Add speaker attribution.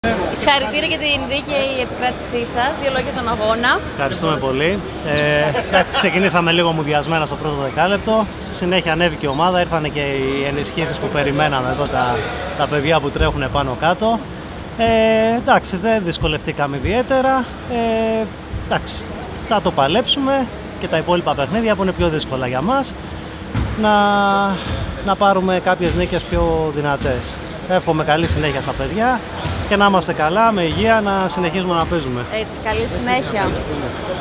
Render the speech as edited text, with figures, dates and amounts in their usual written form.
Speaker 1: Συγχαρητήρια για την δίκαιη επικράτησή σας. Δύο λόγια τον αγώνα.
Speaker 2: Ευχαριστούμε πολύ. Ξεκινήσαμε λίγο μουδιασμένα στο πρώτο δεκάλεπτο. Στη συνέχεια ανέβηκε η ομάδα, ήρθαν και οι ενισχύσεις που περιμέναμε εδώ, τα παιδιά που τρέχουν πάνω κάτω. Εντάξει, δεν δυσκολευτήκαμε ιδιαίτερα. Εντάξει, θα το παλέψουμε και τα υπόλοιπα παιχνίδια που είναι πιο δύσκολα για μας να πάρουμε κάποιες νίκες πιο δυνατές. Εύχομαι καλή συνέχεια στα παιδιά και να είμαστε καλά, με υγεία, να συνεχίζουμε να παίζουμε.
Speaker 1: Έτσι, καλή συνέχεια.